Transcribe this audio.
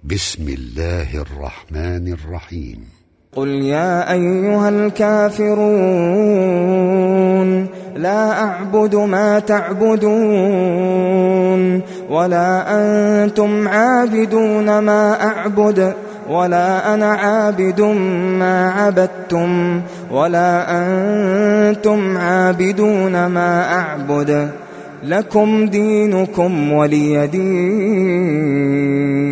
بسم الله الرحمن الرحيم. قل يا أيها الكافرون لا أعبد ما تعبدون ولا أنتم عابدون ما أعبد ولا أنا عابد ما عبدتم ولا أنتم عابدون ما أعبد لكم دينكم ولي دين.